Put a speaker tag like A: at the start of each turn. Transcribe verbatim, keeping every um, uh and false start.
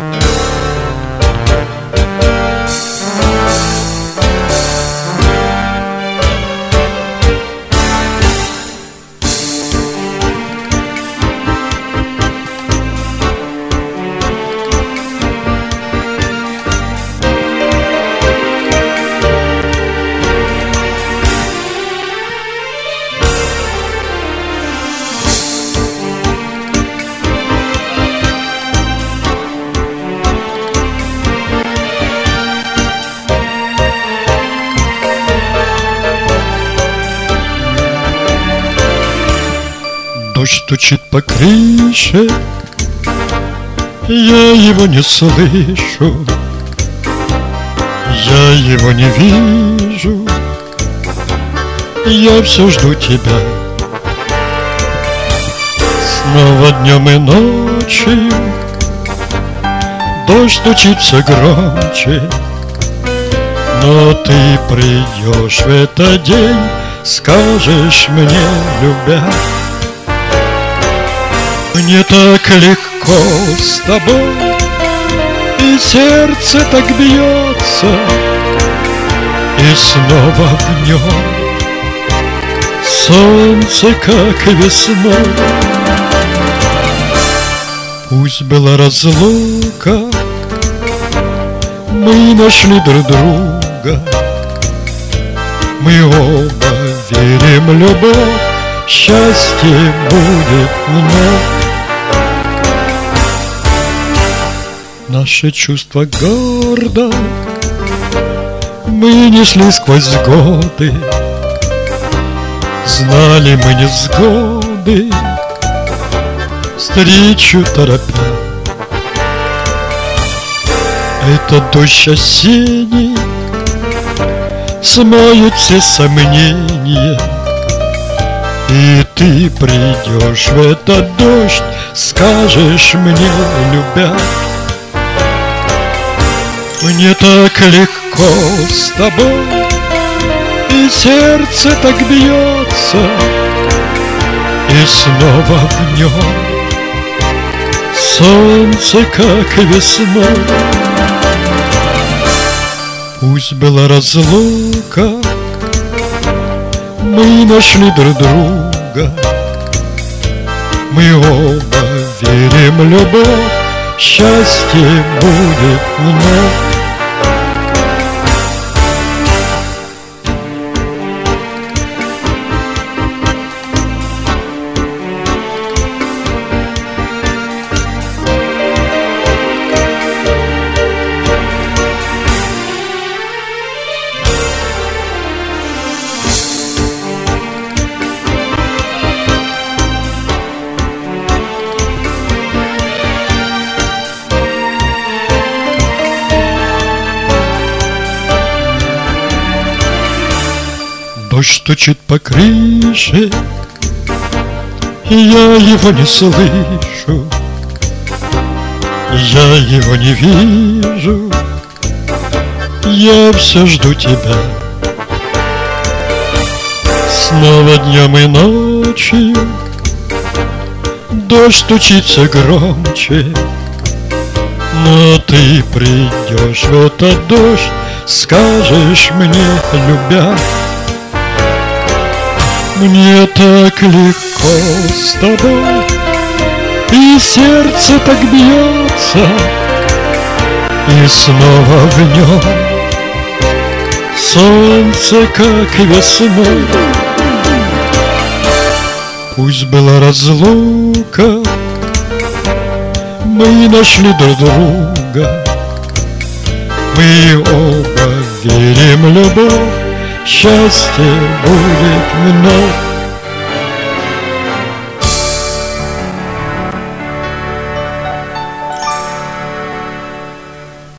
A: Дождь стучит по крыше, я его не слышу, я его не вижу, я все жду тебя. Снова днем и ночью дождь стучит все громче, но ты придешь в этот день, скажешь мне, любя. Мне так легко с тобой, и сердце так бьется, и снова в нем солнце, как весной. Пусть была разлука, мы нашли друг друга, мы оба верим в любовь, счастье будет вновь. Наше чувство гордо мы несли сквозь годы, знали мы невзгоды, встречу торопя. Этот дождь осенний смоет все сомнения, и ты придешь в этот дождь, скажешь мне, любя. Мне так легко с тобой, и сердце так бьется, и снова в нем солнце, как весной. Пусть была разлука, мы нашли друг друга, мы оба верим в любовь, счастье будет вновь. Дождь стучит по крыше, я его не слышу, я его не вижу, я все жду тебя. Снова днем и ночью дождь стучится громче, но ты придешь в этот дождь, скажешь мне, любя. Мне так легко с тобой, и сердце так бьется, и снова в нем солнце, как весной. Пусть была разлука, мы нашли друг друга, мы оба верим в любовь, счастье будет вновь.